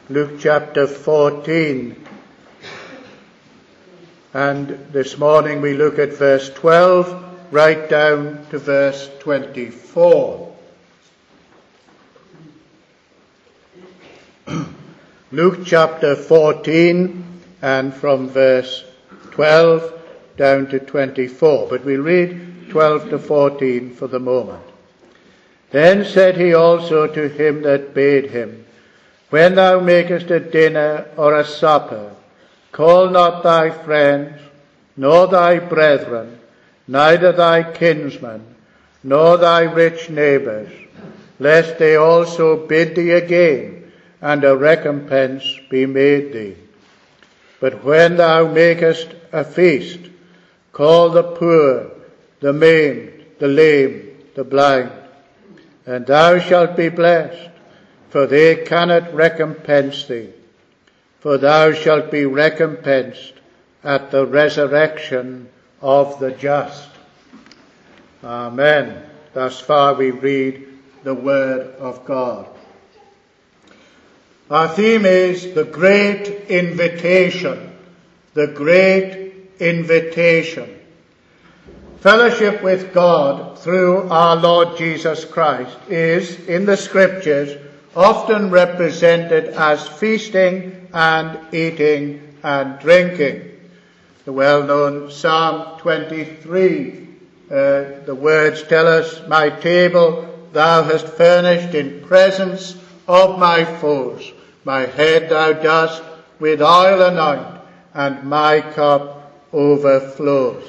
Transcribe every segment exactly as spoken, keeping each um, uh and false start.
Luke chapter fourteen. And this morning we look at verse twelve right down to verse twenty-four. Luke chapter fourteen and from verse twelve down to twenty-four. But we'll read twelve to fourteen for the moment. Then said he also to him that bade him, When thou makest a dinner or a supper, call not thy friends, nor thy brethren, neither thy kinsmen, nor thy rich neighbours, lest they also bid thee again, and a recompense be made thee. But when thou makest a feast, call the poor, the maimed, the lame, the blind, and thou shalt be blessed, for they cannot recompense thee. For thou shalt be recompensed at the resurrection of the just. Amen. Thus far we read the word of God. Our theme is the great invitation. The great invitation. Fellowship with God through our Lord Jesus Christ is, in the Scriptures, often represented as feasting and eating and drinking. The well-known Psalm twenty-three, uh, the words tell us, My table thou hast furnished in presence of my foes. My head thou dost with oil anoint, and my cup overflows.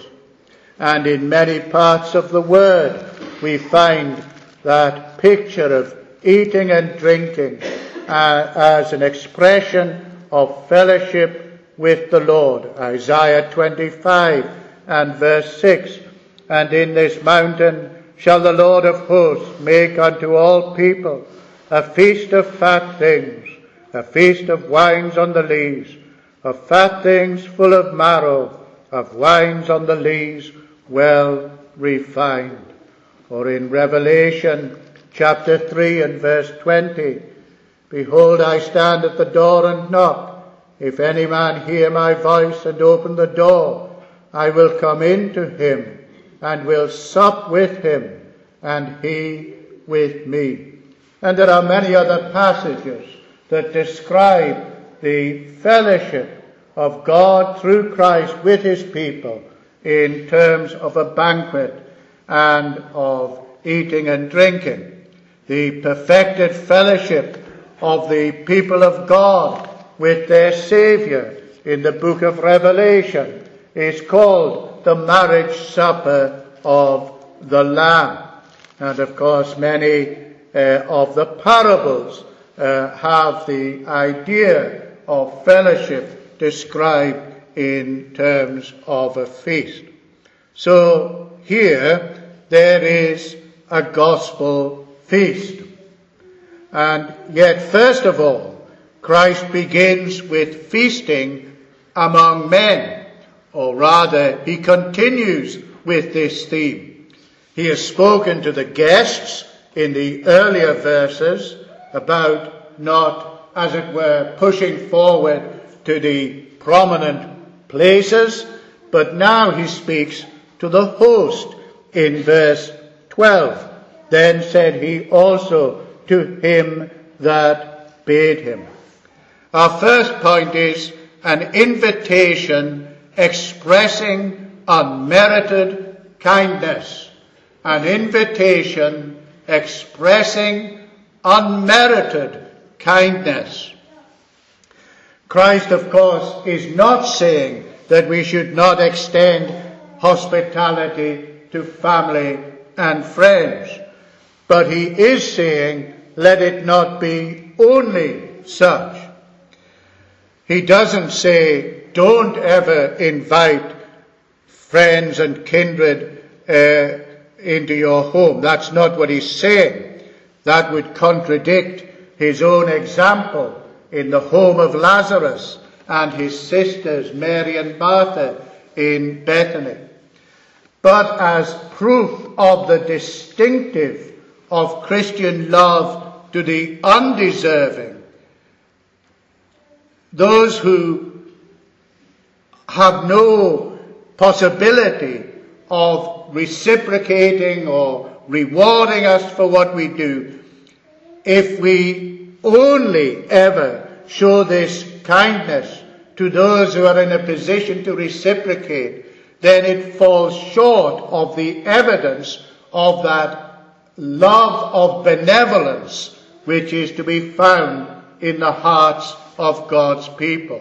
And in many parts of the Word we find that picture of eating and drinking uh, as an expression of fellowship with the Lord. Isaiah twenty-five and verse six, And in this mountain shall the Lord of hosts make unto all people a feast of fat things, a feast of wines on the lees, of fat things full of marrow, of wines on the lees well refined. Or in Revelation chapter three and verse twenty, Behold, I stand at the door and knock. If any man hear my voice and open the door, I will come in to him and will sup with him, and he with me. And there are many other passages that describe the fellowship of God through Christ with his people in terms of a banquet and of eating and drinking. The perfected fellowship of the people of God with their Saviour in the book of Revelation is called the marriage supper of the Lamb. And of course many uh, of the parables uh, have the idea of fellowship described in terms of a feast. So here there is a gospel feast. And yet, first of all, Christ begins with feasting among men, or rather, he continues with this theme. He has spoken to the guests in the earlier verses about not, as it were, pushing forward to the prominent places, but now he speaks to the host in verse twelve. Then said he also to him that bade him. Our first point is an invitation expressing unmerited kindness. An invitation expressing unmerited kindness. Christ, of course, is not saying that we should not extend hospitality to family and friends, but he is saying, let it not be only such. He doesn't say, don't ever invite friends and kindred uh, into your home. That's not what he's saying. That would contradict his own example in the home of Lazarus and his sisters, Mary and Martha, in Bethany. But as proof of the distinctive of Christian love to the undeserving, those who have no possibility of reciprocating or rewarding us for what we do, if we only ever show this kindness to those who are in a position to reciprocate, then it falls short of the evidence of that love of benevolence which is to be found in the hearts of God's people.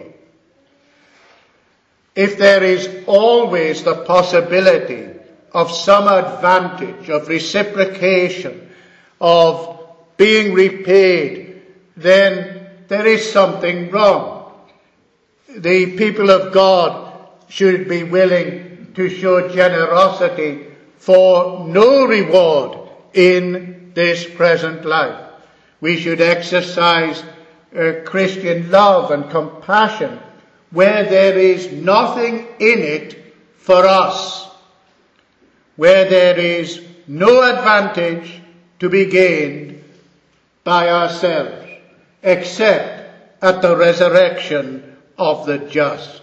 If there is always the possibility of some advantage, of reciprocation, of being repaid, then there is something wrong. The people of God should be willing to show generosity for no reward in this present life. We should exercise uh, Christian love and compassion where there is nothing in it for us, where there is no advantage to be gained by ourselves, except at the resurrection of the just.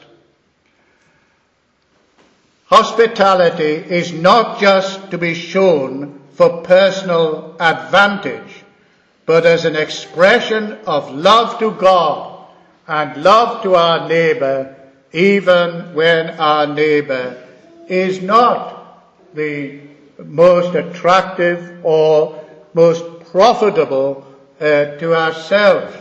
Hospitality is not just to be shown for personal advantage, but as an expression of love to God and love to our neighbour, even when our neighbour is not the most attractive or most profitable uh, to ourselves.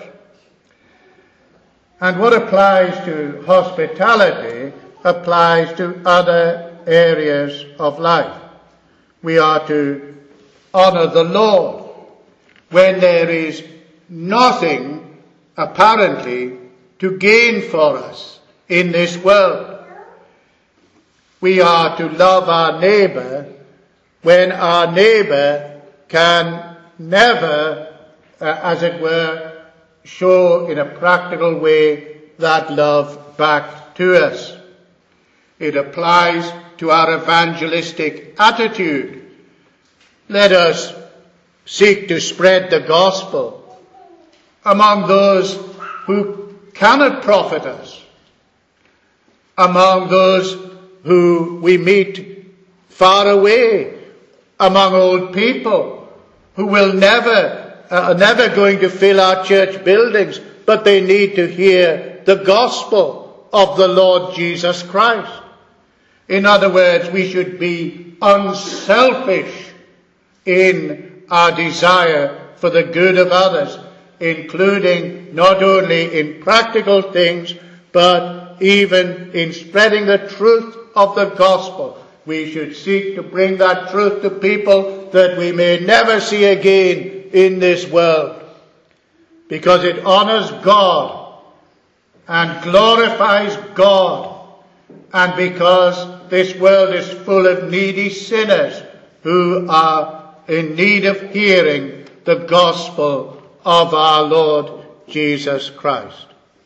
And what applies to hospitality applies to other areas of life. We are to honour the Lord when there is nothing apparently to gain for us in this world. We are to love our neighbour when our neighbour can never, uh, as it were, show in a practical way that love back to us. It applies to our evangelistic attitude. Let us seek to spread the gospel among those who cannot profit us, among those who we meet far away, among old people who will never, are never going to fill our church buildings, but they need to hear the gospel of the Lord Jesus Christ. In other words, we should be unselfish in our desire for the good of others, including not only in practical things, but even in spreading the truth of the gospel. We should seek to bring that truth to people that we may never see again in this world, because it honors God and glorifies God, and because this world is full of needy sinners who are in need of hearing the gospel of our Lord Jesus Christ.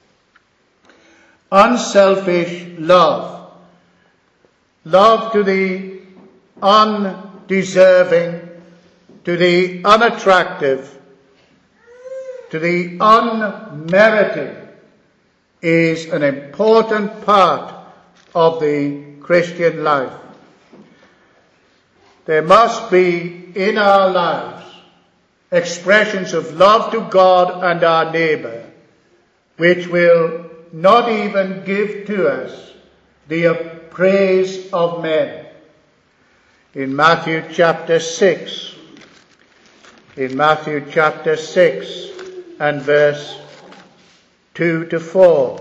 Unselfish love. Love to the undeserving, to the unattractive, to the unmerited is an important part of the Christian life. There must be in our lives expressions of love to God and our neighbour, which will not even give to us the praise of men. In Matthew chapter six, in Matthew chapter six and verse two to four.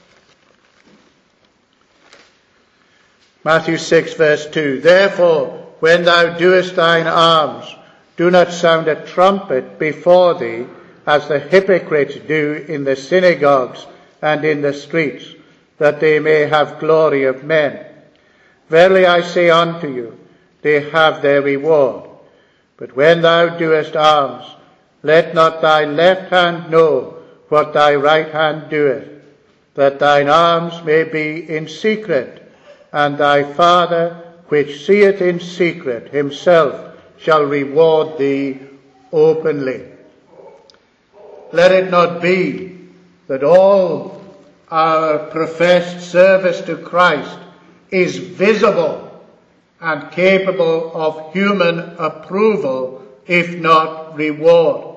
Matthew six verse two. Therefore, when thou doest thine alms, do not sound a trumpet before thee, as the hypocrites do in the synagogues and in the streets, that they may have glory of men. Verily I say unto you, they have their reward. But when thou doest alms, let not thy left hand know what thy right hand doeth, that thine alms may be in secret, and thy Father which seeth in secret himself shall reward thee openly. Let it not be that all our professed service to Christ is visible and capable of human approval, if not reward.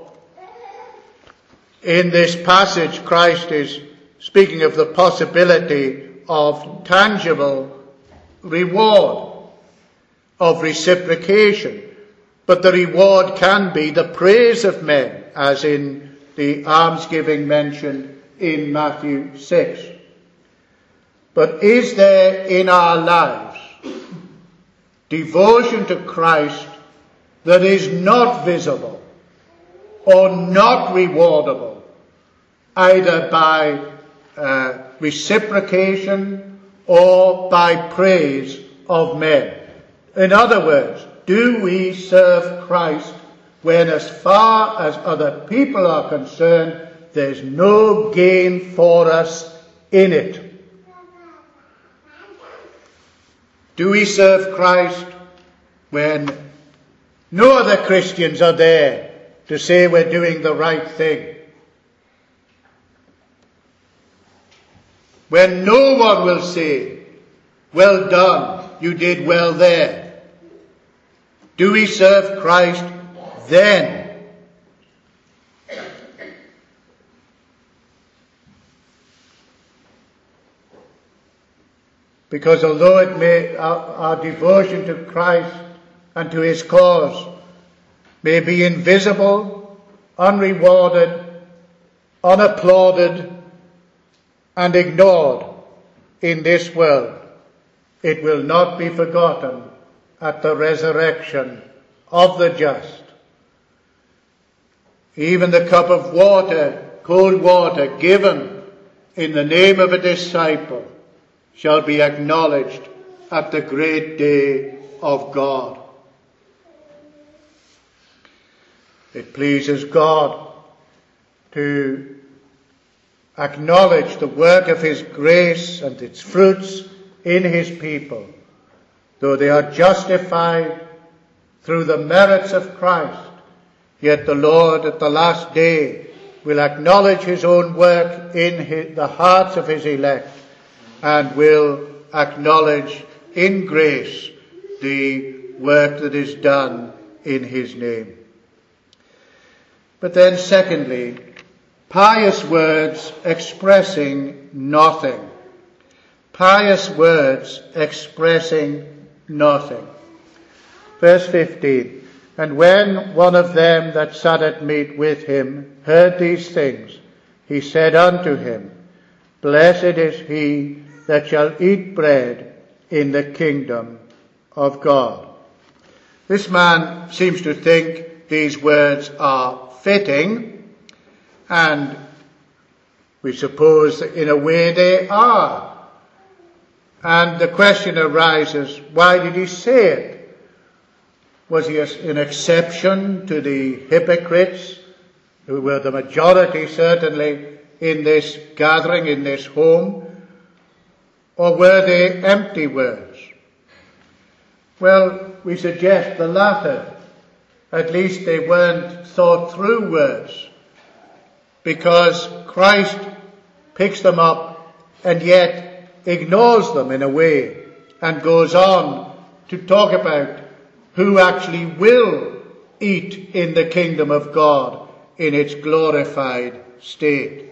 In this passage, Christ is speaking of the possibility of tangible reward, of reciprocation. But the reward can be the praise of men, as in the almsgiving mentioned in Matthew six. But is there in our lives devotion to Christ that is not visible or not rewardable, either by uh, reciprocation or by praise of men? In other words, do we serve Christ when, as far as other people are concerned, there's no gain for us in it? Do we serve Christ when no other Christians are there to say we're doing the right thing? When no one will say, "Well done, you did well there." Do we serve Christ then? Because although it may, our, our devotion to Christ and to his cause may be invisible, unrewarded, unapplauded, and ignored in this world, it will not be forgotten at the resurrection of the just. Even the cup of water, cold water, given in the name of a disciple shall be acknowledged at the great day of God. It pleases God to acknowledge the work of his grace and its fruits in his people, though they are justified through the merits of Christ. Yet the Lord at the last day will acknowledge his own work in his, the hearts of his elect, and will acknowledge in grace the work that is done in his name. But then secondly, pious words expressing nothing. Pious words expressing nothing. Verse fifteen, and when one of them that sat at meat with him heard these things, he said unto him, Blessed is he that shall eat bread in the kingdom of God. This man seems to think these words are fitting, and we suppose that in a way they are. And the question arises, why did he say it? Was he an exception to the hypocrites, who were the majority certainly in this gathering, in this home? Or were they empty words? Well, we suggest the latter. At least they weren't thought through words, because Christ picks them up and yet ignores them in a way and goes on to talk about who actually will eat in the kingdom of God in its glorified state.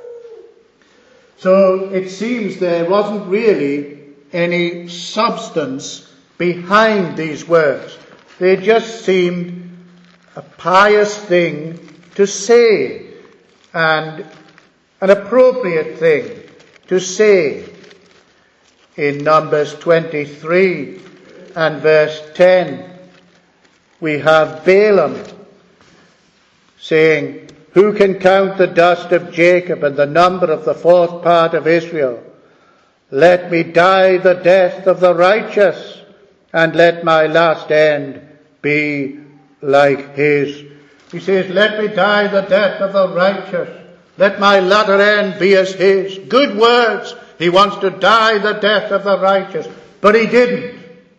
So it seems there wasn't really any substance behind these words. They just seemed a pious thing to say, and an appropriate thing to say. In Numbers twenty-three and verse ten, we have Balaam saying, Who can count the dust of Jacob and the number of the fourth part of Israel? Let me die the death of the righteous, and let my last end be like his. He says, let me die the death of the righteous. Let my latter end be as his. Good words. He wants to die the death of the righteous. But he didn't.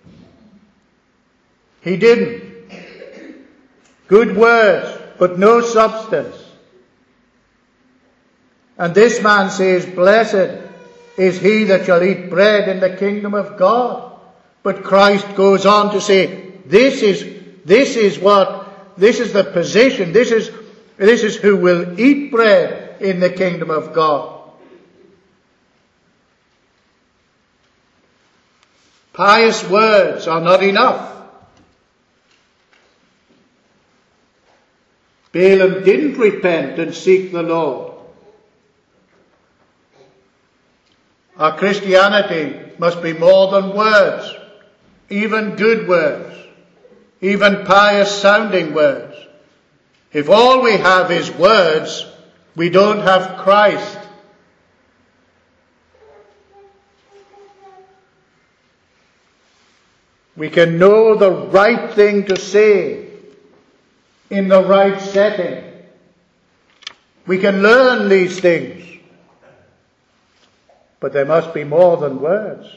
He didn't. Good words, but no substance. And this man says, blessed is he that shall eat bread in the kingdom of God. But Christ goes on to say, this is, this is what, this is the position, this is, this is who will eat bread in the kingdom of God. Pious words are not enough. Balaam didn't repent and seek the Lord. Our Christianity must be more than words, even good words, even pious sounding words. If all we have is words, we don't have Christ. We can know the right thing to say in the right setting. We can learn these things. But there must be more than words.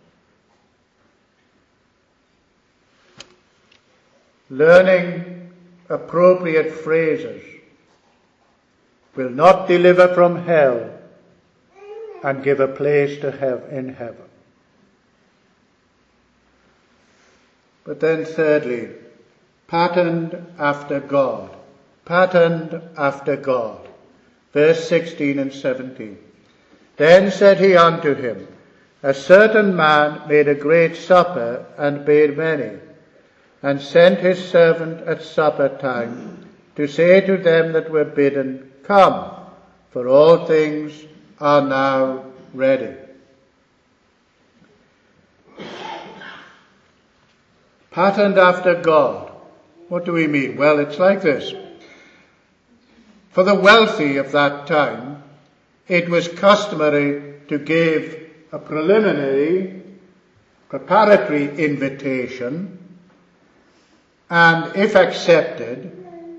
Learning appropriate phrases will not deliver from hell and give a place to have in heaven. But then thirdly, patterned after God. Patterned after God. Verse sixteen and seventeen. Then said he unto him, a certain man made a great supper, and bade many, and sent his servant at supper time to say to them that were bidden, come, for all things are now ready. Patterned after God. What do we mean? Well, it's like this. For the wealthy of that time, it was customary to give a preliminary, preparatory invitation, and if accepted,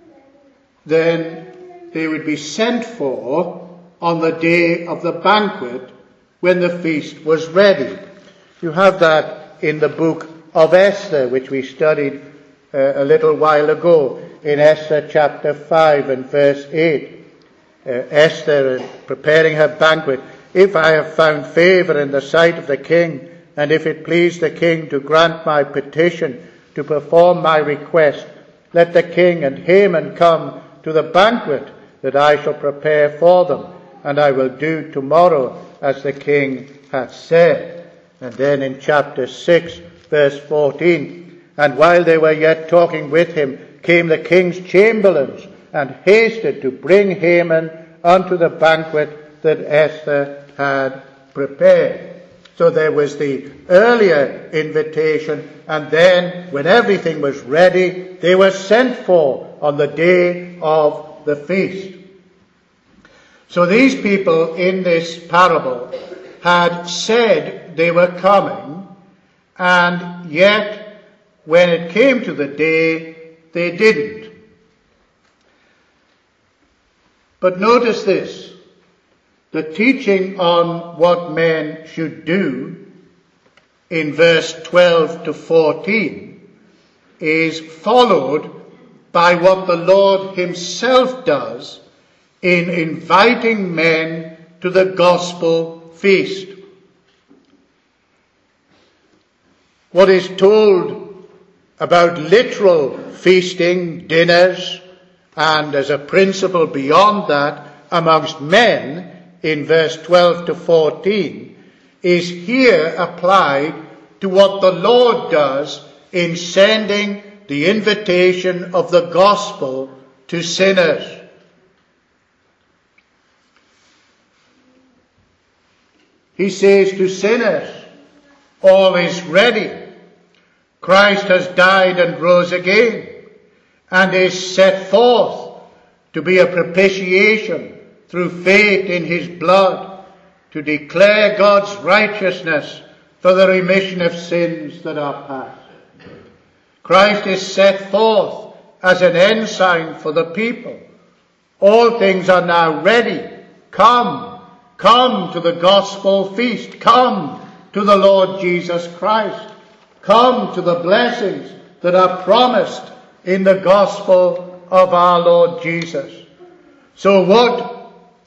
then they would be sent for on the day of the banquet when the feast was ready. You have that in the book of Esther, which we studied uh, a little while ago, in Esther chapter five and verse eight. Uh, Esther uh, preparing her banquet. If I have found favour in the sight of the king, and if it please the king to grant my petition, to perform my request, let the king and Haman come to the banquet that I shall prepare for them, and I will do tomorrow as the king hath said. And then in chapter six, verse fourteen, and while they were yet talking with him, came the king's chamberlains, and hasted to bring Haman unto the banquet that Esther had prepared. So there was the earlier invitation, and then when everything was ready, they were sent for on the day of the feast. So these people in this parable had said they were coming, and yet when it came to the day, they didn't. But notice this, the teaching on what men should do in verse twelve to fourteen is followed by what the Lord himself does in inviting men to the gospel feast. What is told about literal feasting, dinners, and as a principle beyond that amongst men in verse twelve to fourteen is here applied to what the Lord does in sending the invitation of the gospel to sinners. He says to sinners, all is ready. Christ has died and rose again, and is set forth to be a propitiation through faith in his blood, to declare God's righteousness for the remission of sins that are past. Christ is set forth as an ensign for the people. All things are now ready. Come, come to the gospel feast. Come to the Lord Jesus Christ. Come to the blessings that are promised in the gospel of our Lord Jesus. So what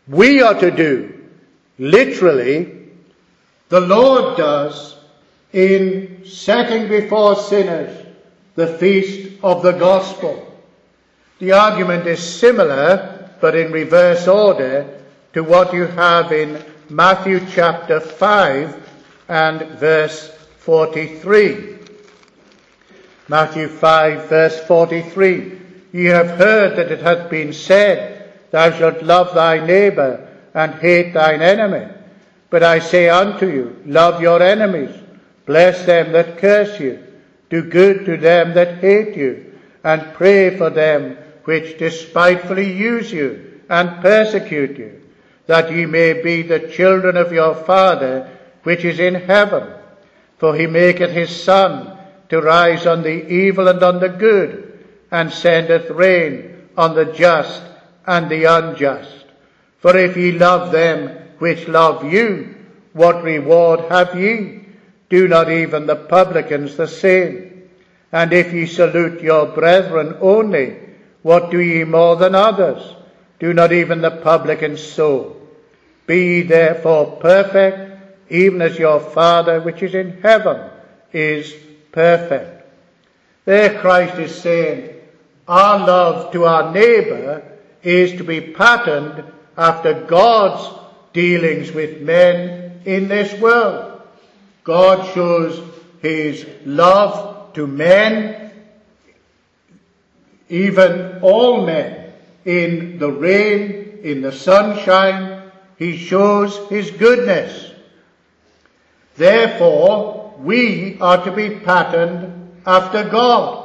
we are to do, literally, the Lord does in setting before sinners the feast of the gospel. The argument is similar, but in reverse order, to what you have in Matthew chapter five and verse forty-three. Matthew five verse forty-three. Ye have heard that it hath been said, Thou shalt love thy neighbour and hate thine enemy. But I say unto you, love your enemies, bless them that curse you, do good to them that hate you, and pray for them which despitefully use you and persecute you, that ye may be the children of your Father which is in heaven. For he maketh his sun to rise on the evil and on the good, and sendeth rain on the just and the unjust. For if ye love them which love you, what reward have ye? Do not even the publicans the same? And if ye salute your brethren only, what do ye more than others? Do not even the publicans so? Be ye therefore perfect, even as your Father which is in heaven is perfect. There Christ is saying, our love to our neighbour is to be patterned after God's dealings with men in this world. God shows his love to men, even all men, in the rain, in the sunshine. He shows his goodness. Therefore, we are to be patterned after God.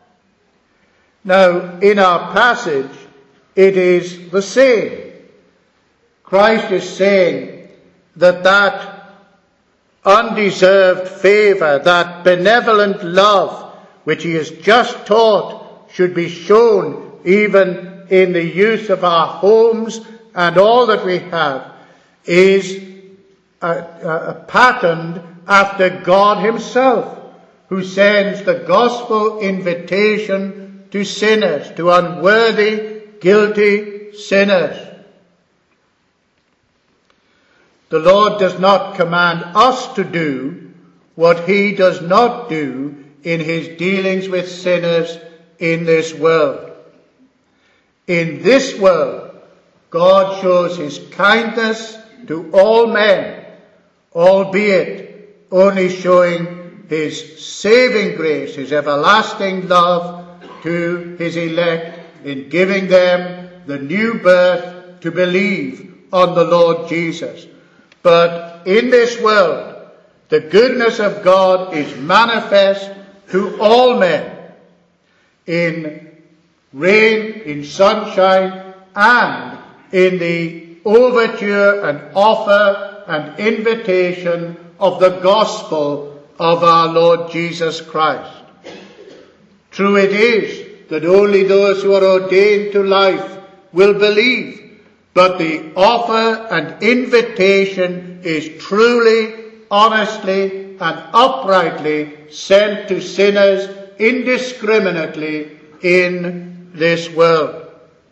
Now, in our passage, it is the same. Christ is saying that that undeserved favour, that benevolent love, which he has just taught should be shown even in the use of our homes and all that we have, is a, a, a patterned after God himself, who sends the gospel invitation to sinners, to unworthy, guilty sinners. The Lord does not command us to do what he does not do in his dealings with sinners in this world. In this world, God shows his kindness to all men, albeit only showing his saving grace, his everlasting love to his elect in giving them the new birth to believe on the Lord Jesus. But in this world, the goodness of God is manifest to all men, in rain, in sunshine, and in the overture and offer and invitation of the gospel of our Lord Jesus Christ. True it is that only those who are ordained to life will believe, but the offer and invitation is truly, honestly, and uprightly sent to sinners indiscriminately in this world.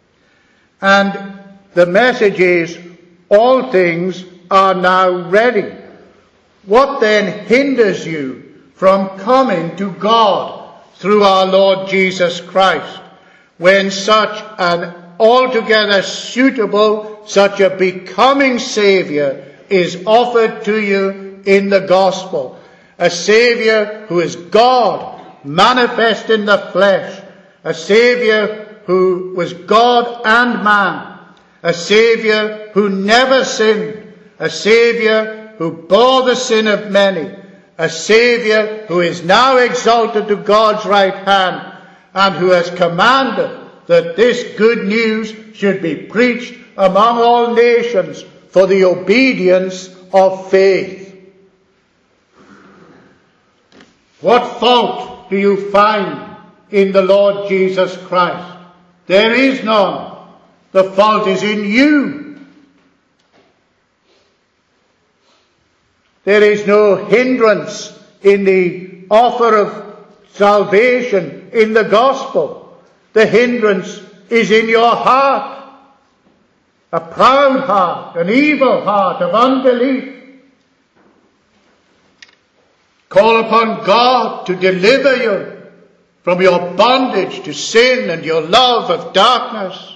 And the message is, all things are now ready. What then hinders you from coming to God through our Lord Jesus Christ, when such an altogether suitable, such a becoming Saviour is offered to you in the gospel? A Saviour who is God, manifest in the flesh. A Saviour who was God and man. A Saviour who never sinned. A Saviour who bore the sin of many. A Saviour who is now exalted to God's right hand, and who has commanded that this good news should be preached among all nations for the obedience of faith. What fault do you find in the Lord Jesus Christ? There is none. The fault is in you. There is no hindrance in the offer of salvation in the gospel. The hindrance is in your heart. a proud heart, an evil heart of unbelief. Call upon God to deliver you from your bondage to sin and your love of darkness.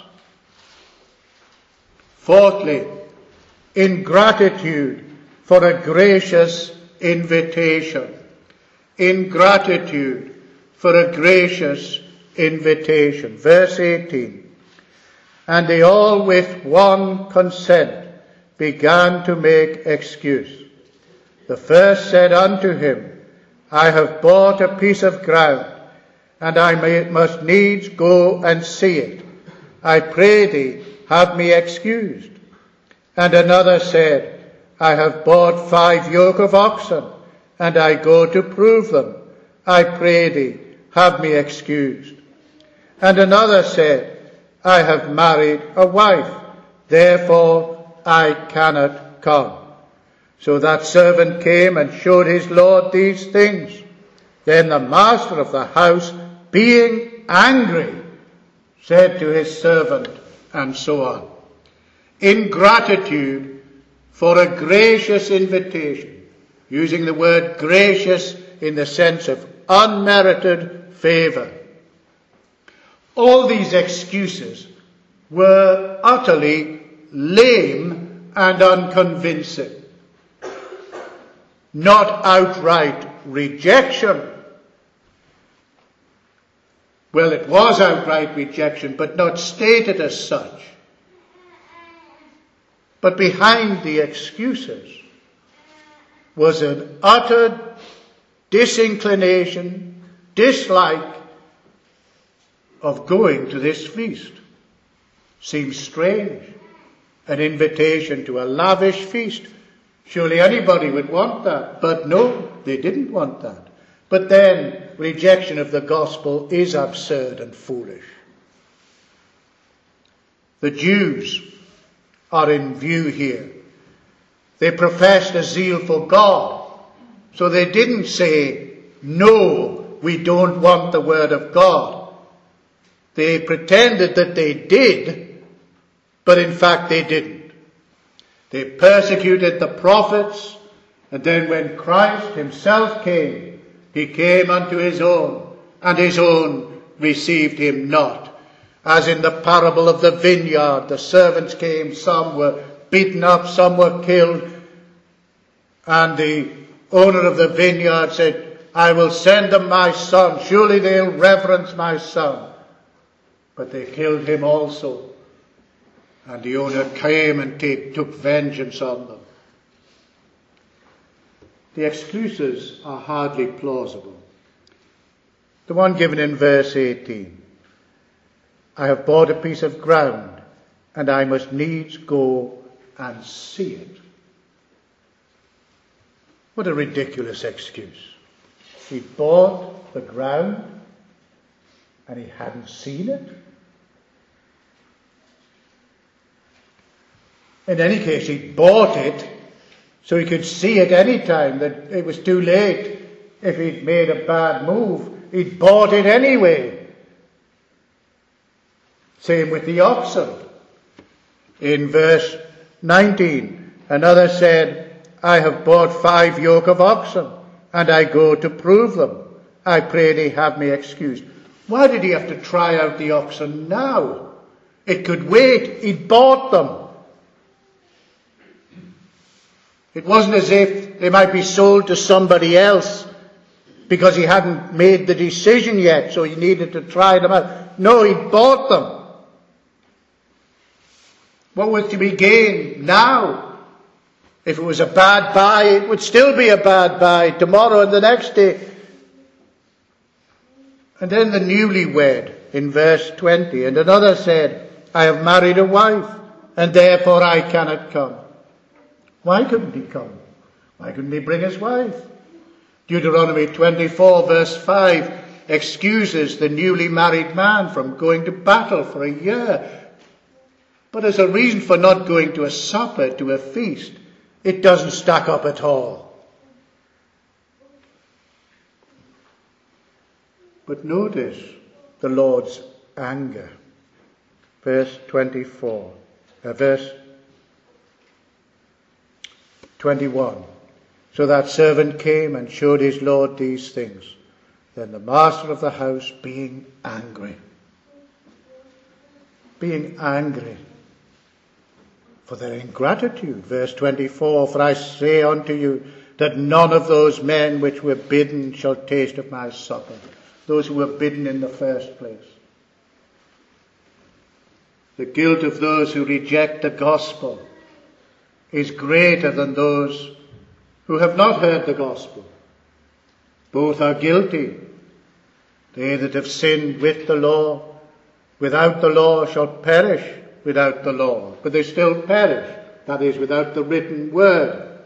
Fourthly, ingratitude for a gracious invitation. Ingratitude for a gracious invitation. Verse eighteen. And they all with one consent began to make excuse. The first said unto him, I have bought a piece of ground, and I may, must needs go and see it. I pray thee, have me excused. And another said, I have bought five yoke of oxen, and I go to prove them. I pray thee, have me excused. And another said, I have married a wife, therefore I cannot come. So that servant came and showed his lord these things. Then the master of the house, being angry, said to his servant, and so on. Ingratitude for a gracious invitation, using the word gracious in the sense of unmerited favor. All these excuses were utterly lame and unconvincing. Not outright rejection. Well, it was outright rejection, but not stated as such. But behind the excuses was an utter disinclination, dislike of going to this feast. Seems strange. An invitation to a lavish feast. Surely anybody would want that. But no, they didn't want that. But then rejection of the gospel is absurd and foolish. The Jews are in view here. They professed a zeal for God. So they didn't say, no, we don't want the word of God. They pretended that they did, but in fact they didn't. They persecuted the prophets, and then when Christ himself came, he came unto his own, and his own received him not. As in the parable of the vineyard, the servants came, some were beaten up, some were killed, and the owner of the vineyard said, I will send them my son, surely they'll reverence my son. But they killed him also. And the owner came and take, took vengeance on them. The excuses are hardly plausible. The one given in verse eighteen. I have bought a piece of ground, and I must needs go and see it. What a ridiculous excuse. He bought the ground, and he hadn't seen it. In any case, he bought it so he could see at any time that it was too late if he'd made a bad move. He'd bought it anyway. Same with the oxen. In verse nineteen, another said, I have bought five yoke of oxen, and I go to prove them. I pray thee have me excused. Why did he have to try out the oxen now? It could wait. He'd bought them. It wasn't as if they might be sold to somebody else because he hadn't made the decision yet, so he needed to try them out. No, he bought them. What was to be gained now? If it was a bad buy, it would still be a bad buy tomorrow and the next day. And then the newlywed in verse twenty. And another said, I have married a wife, and therefore I cannot come. Why couldn't he come? Why couldn't he bring his wife? Deuteronomy twenty-four verse five excuses the newly married man from going to battle for a year. But as a reason for not going to a supper, to a feast, it doesn't stack up at all. But notice the Lord's anger. Verse twenty-four. Uh, verse twenty-one. So that servant came and showed his lord these things. Then the master of the house, being angry, being angry for their ingratitude. Verse twenty-four, for I say unto you that none of those men which were bidden shall taste of my supper. Those who were bidden in the first place. The guilt of those who reject the gospel is greater than those who have not heard the gospel. Both are guilty. They that have sinned with the law, without the law, shall perish without the law. But they still perish. That is, without the written word.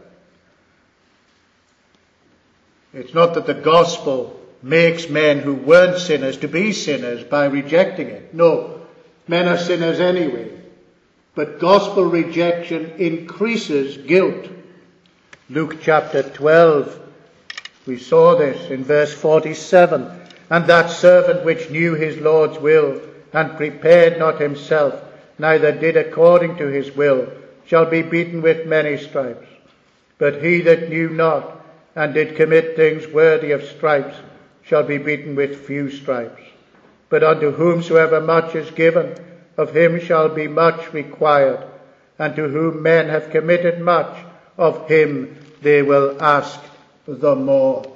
It's not that the gospel makes men who weren't sinners to be sinners by rejecting it. No. Men are sinners anyway. But gospel rejection increases guilt. Luke chapter twelve, we saw this in verse forty-seven. And that servant which knew his Lord's will, and prepared not himself, neither did according to his will, shall be beaten with many stripes. But he that knew not, and did commit things worthy of stripes, shall be beaten with few stripes. But unto whomsoever much is given, of him shall be much required. And to whom men have committed much, of him they will ask the more.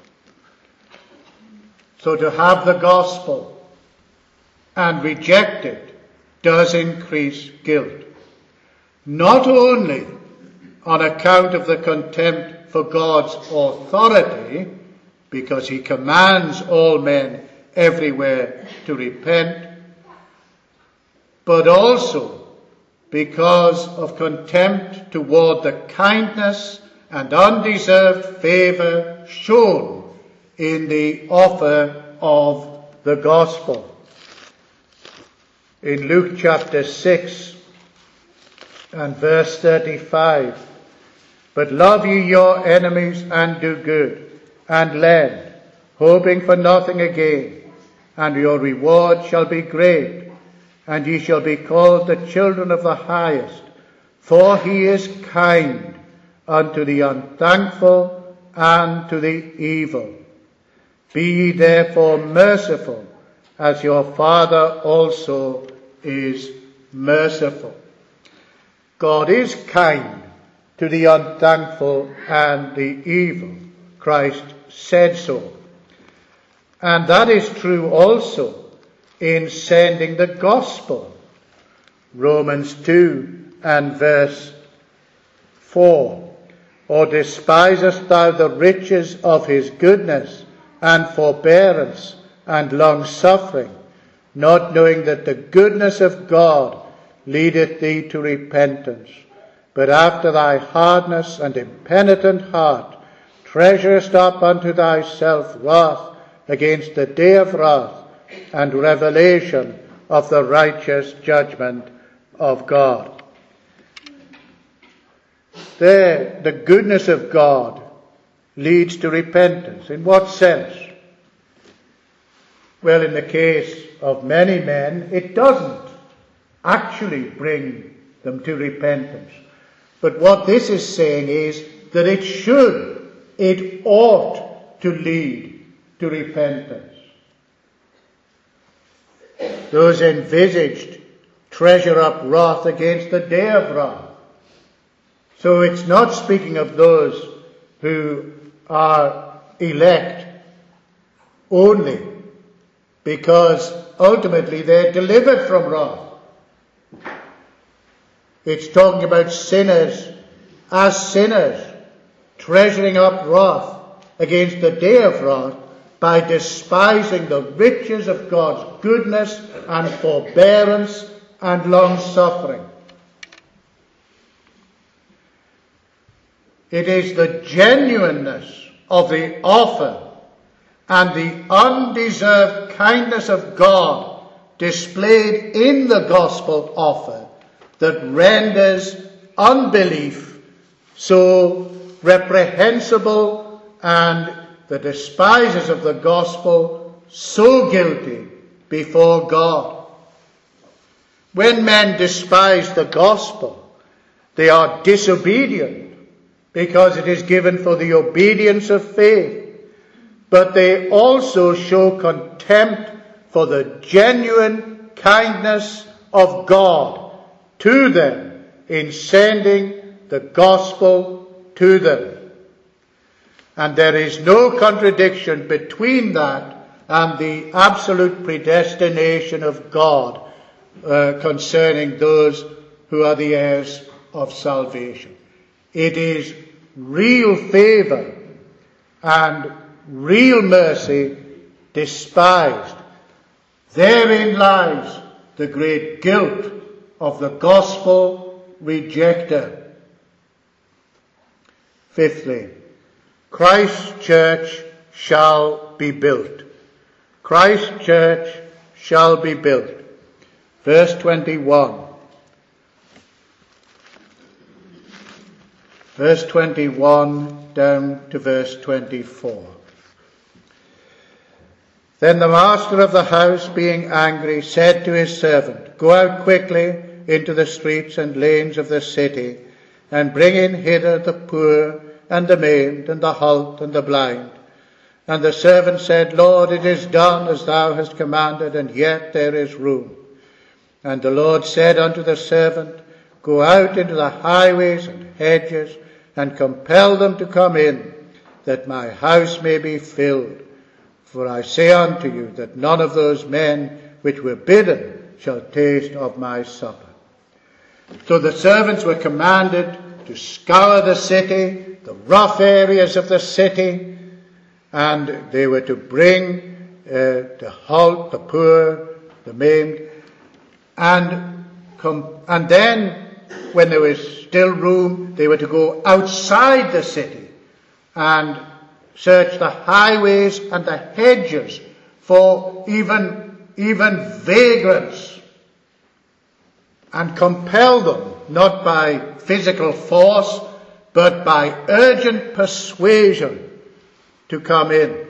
So to have the gospel and reject it does increase guilt. Not only on account of the contempt for God's authority, because he commands all men everywhere to repent, but also because of contempt toward the kindness and undeserved favor shown in the offer of the gospel. In Luke chapter six and verse thirty-five, but love ye your enemies and do good and lend, hoping for nothing again, and your reward shall be great, and ye shall be called the children of the highest, for he is kind unto the unthankful and to the evil. Be ye therefore merciful, as your Father also is merciful. God is kind to the unthankful and the evil. Christ said so. And that is true also in sending the gospel. Romans two and verse four. Or despisest thou the riches of his goodness and forbearance and long-suffering, not knowing that the goodness of God leadeth thee to repentance, but after thy hardness and impenitent heart treasurest up unto thyself wrath against the day of wrath and revelation of the righteous judgment of God. There, the goodness of God leads to repentance. In what sense? Well, in the case of many men, it doesn't actually bring them to repentance. But what this is saying is that it should, it ought to lead to repentance. Those envisaged treasure up wrath against the day of wrath. So it's not speaking of those who are elect only, because ultimately they're delivered from wrath. It's talking about sinners as sinners, treasuring up wrath against the day of wrath by despising the riches of God's goodness and forbearance and long-suffering. It is the genuineness of the offer and the undeserved kindness of God displayed in the gospel offer that renders unbelief so reprehensible and the despisers of the gospel so guilty before God. When men despise the gospel, they are disobedient because it is given for the obedience of faith, but they also show contempt for the genuine kindness of God to them in sending the gospel to them. And there is no contradiction between that and the absolute predestination of God uh, concerning those who are the heirs of salvation. It is real favor and real mercy despised. Therein lies the great guilt of the gospel rejecter. Fifthly, Christ's church shall be built. Christ's church shall be built. Verse twenty-one. Verse twenty-one down to verse twenty-four. Then the master of the house, being angry, said to his servant, Go out quickly into the streets and lanes of the city, and bring in hither the poor, and the maimed, and the halt, and the blind. And the servant said, Lord, it is done as thou hast commanded, and yet there is room. And the Lord said unto the servant, Go out into the highways and hedges, and compel them to come in, that my house may be filled. For I say unto you, that none of those men which were bidden shall taste of my supper. So the servants were commanded to scour the city, the rough areas of the city, and they were to bring uh, the halt, the poor, the maimed, and com- and then, when there was still room, they were to go outside the city and search the highways and the hedges for even, even vagrants, and compel them, not by physical force, but by urgent persuasion, to come in.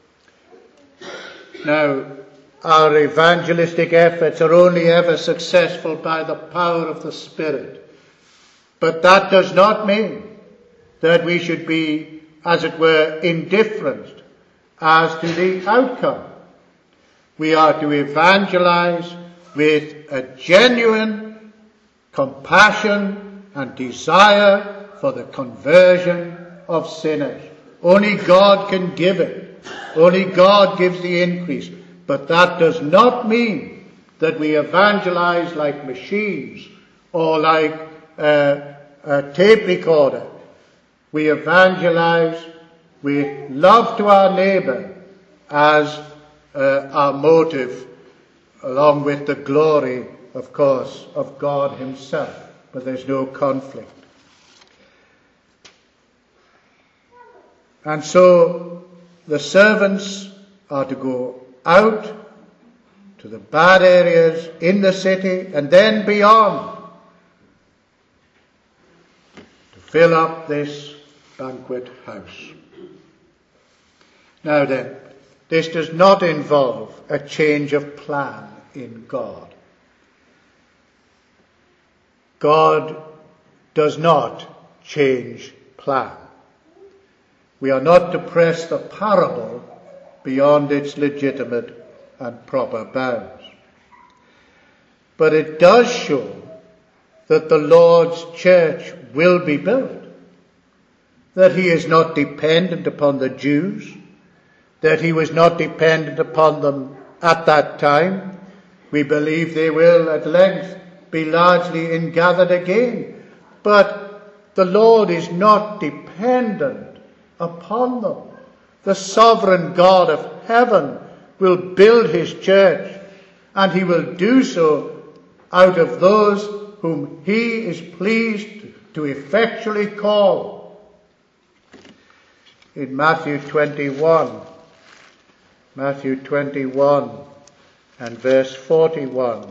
Now, our evangelistic efforts are only ever successful by the power of the Spirit. But that does not mean that we should be, as it were, indifferent as to the outcome. We are to evangelize with a genuine compassion and desire for the conversion of sinners. Only God can give it. Only God gives the increase. But that does not mean that we evangelize like machines or like uh, a tape recorder. We evangelize with love to our neighbor as uh, our motive, along with the glory, of course, of God himself. But there's no conflict. And so the servants are to go out to the bad areas in the city and then beyond to fill up this banquet house. Now then, this does not involve a change of plan in God. God does not change plan. We are not to press the parable beyond its legitimate and proper bounds. But it does show that the Lord's church will be built, that he is not dependent upon the Jews, that he was not dependent upon them at that time. We believe they will at length be largely ingathered again. But the Lord is not dependent upon them. The sovereign God of heaven will build his church, and he will do so out of those whom he is pleased to effectually call. In Matthew twenty-one, Matthew twenty-one and verse forty-one,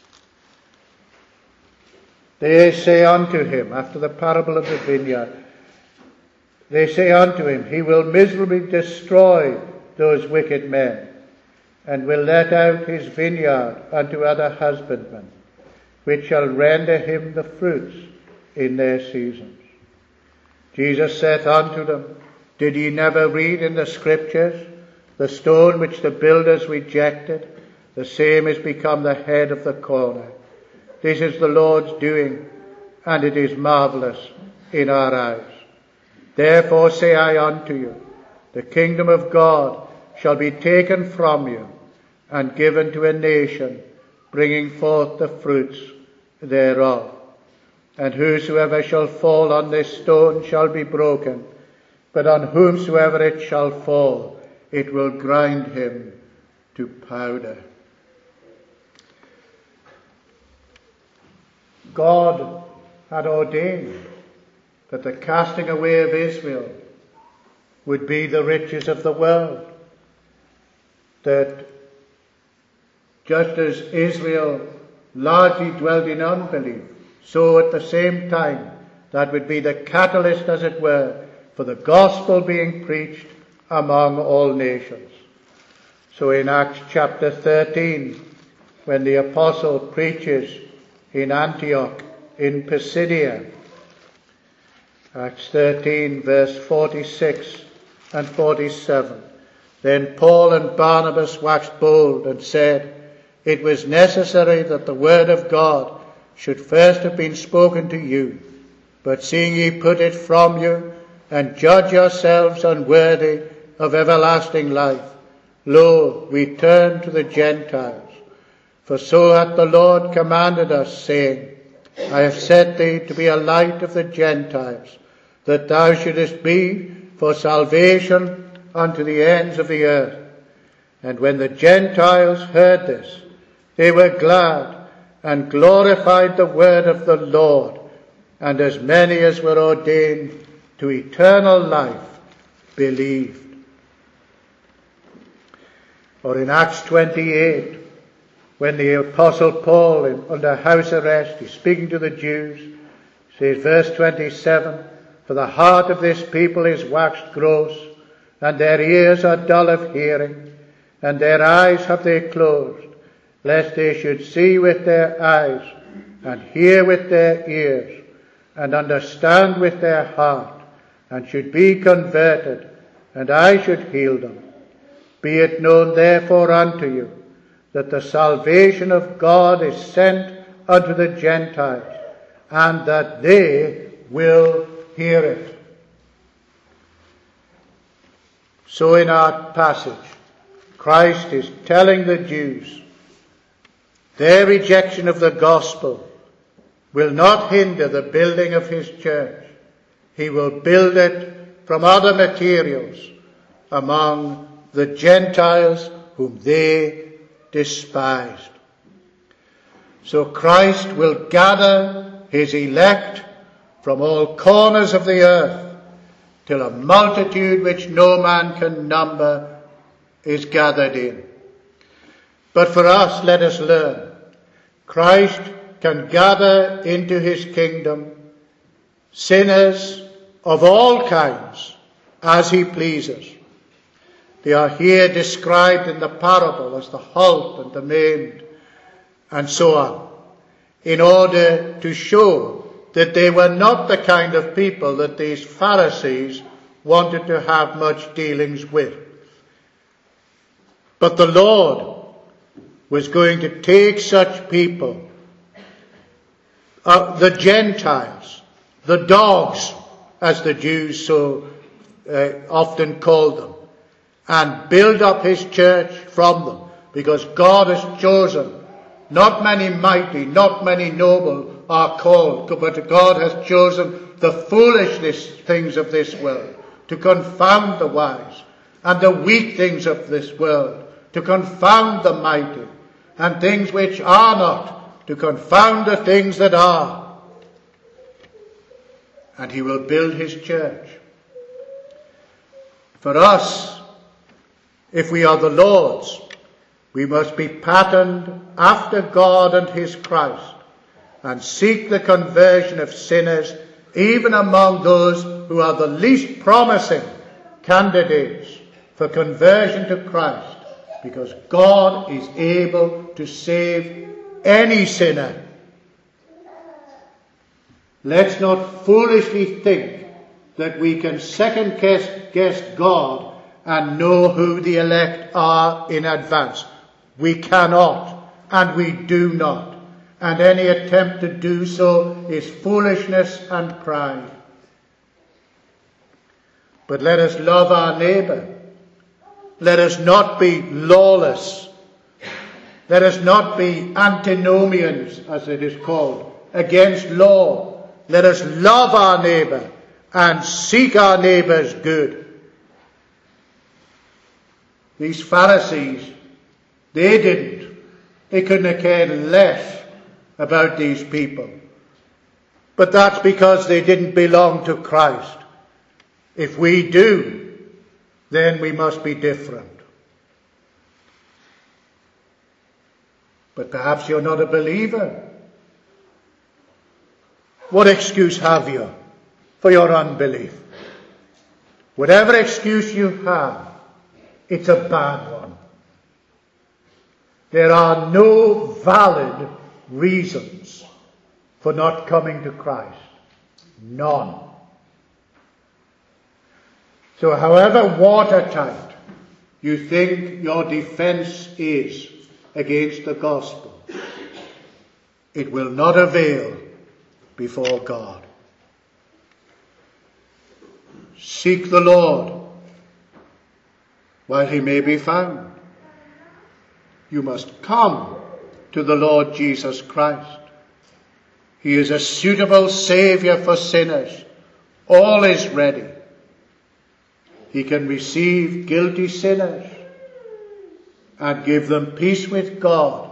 they say unto him, after the parable of the vineyard, they say unto him, he will miserably destroy those wicked men, and will let out his vineyard unto other husbandmen. which shall render him the fruits in their seasons. Jesus saith unto them, Did ye never read in the Scriptures, the stone which the builders rejected, the same is become the head of the corner. This is the Lord's doing, and it is marvellous in our eyes. Therefore say I unto you, the kingdom of God shall be taken from you, and given to a nation, bringing forth the fruits thereof. And whosoever shall fall on this stone shall be broken, but on whomsoever it shall fall, it will grind him to powder. God had ordained that the casting away of Israel would be the riches of the world. That just as Israel largely dwelt in unbelief, so at the same time that would be the catalyst, as it were, for the gospel being preached among all nations. So in Acts chapter thirteen, when the apostle preaches in Antioch in Pisidia, Acts thirteen verse forty-six and forty-seven, then Paul and Barnabas waxed bold and said, It was necessary that the word of God should first have been spoken to you, but seeing ye put it from you, and judge yourselves unworthy of everlasting life, lo, we turn to the Gentiles. For so hath the Lord commanded us, saying, I have set thee to be a light of the Gentiles, that thou shouldest be for salvation unto the ends of the earth. And when the Gentiles heard this, they were glad, and glorified the word of the Lord, and as many as were ordained to eternal life believed. Or in Acts twenty-eight, when the apostle Paul, in, under house arrest, is speaking to the Jews, says verse twenty-seven, For the heart of this people is waxed gross, and their ears are dull of hearing, and their eyes have they closed, lest they should see with their eyes, and hear with their ears, and understand with their heart, and should be converted, and I should heal them. Be it known therefore unto you, that the salvation of God is sent unto the Gentiles, and that they will hear it. So in our passage, Christ is telling the Jews, their rejection of the gospel will not hinder the building of his church. He will build it from other materials among the Gentiles whom they despised. So Christ will gather his elect from all corners of the earth, till a multitude which no man can number is gathered in. But for us, let us learn, Christ can gather into his kingdom sinners of all kinds as he pleases. They are here described in the parable as the halt and the maimed and so on, in order to show that they were not the kind of people that these Pharisees wanted to have much dealings with. But the Lord was going to take such people, uh, the Gentiles, the dogs, as the Jews so uh, often called them, and build up his church from them, because God has chosen. Not many mighty, not many noble are called, but God has chosen the foolishness things of this world to confound the wise, and the weak things of this world to confound the mighty, and things which are not to confound the things that are. And he will build his church. For us, if we are the Lord's, we must be patterned after God and his Christ, and seek the conversion of sinners, even among those who are the least promising candidates for conversion to Christ, because God is able to save any sinner let's not foolishly think that we can second guess, guess God and know who the elect are in advance. We cannot, and we do not. And any attempt to do so is foolishness and pride. But let us love our neighbour. Let us not be lawless. Let us not be antinomians, as it is called, against law. Let us love our neighbour and seek our neighbour's good. These Pharisees, they didn't. They couldn't have cared less about these people. But that's because they didn't belong to Christ. If we do, then we must be different. But perhaps you're not a believer. What excuse have you for your unbelief? Whatever excuse you have, it's a bad one. There are no valid reasons for not coming to Christ. None. So however watertight you think your defense is against the gospel, it will not avail before God. Seek the Lord while he may be found. You must come to the Lord Jesus Christ. He is a suitable Saviour for sinners. All is ready. He can receive guilty sinners and give them peace with God,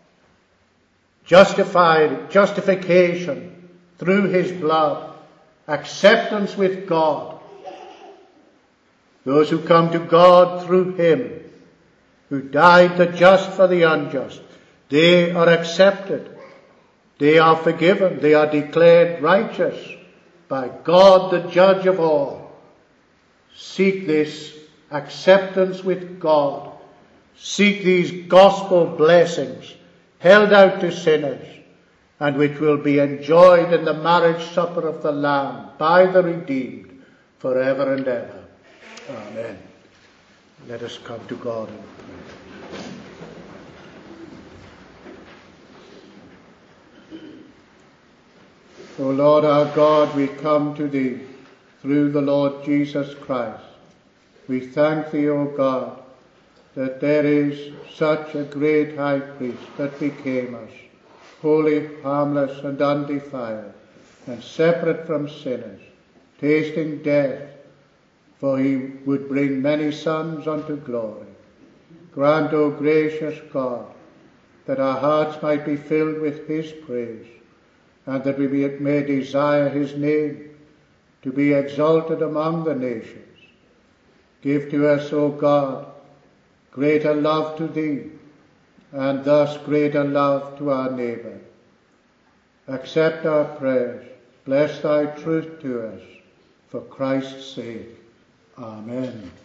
justified, justification through his blood, acceptance with God. Those who come to God through him, who died the just for the unjust, they are accepted. They are forgiven. They are declared righteous by God, the judge of all. Seek this acceptance with God. Seek these gospel blessings held out to sinners and which will be enjoyed in the marriage supper of the Lamb by the redeemed forever and ever. Amen. Let us come to God in prayer. O Lord our God, we come to thee through the Lord Jesus Christ. We thank thee, O God, that there is such a great high priest that became us, holy, harmless, and undefiled, and separate from sinners, tasting death, for he would bring many sons unto glory. Grant, O gracious God, that our hearts might be filled with his praise, and that we may desire his name to be exalted among the nations. Give to us, O God, greater love to thee, and thus greater love to our neighbour. Accept our prayers. Bless thy truth to us, for Christ's sake. Amen.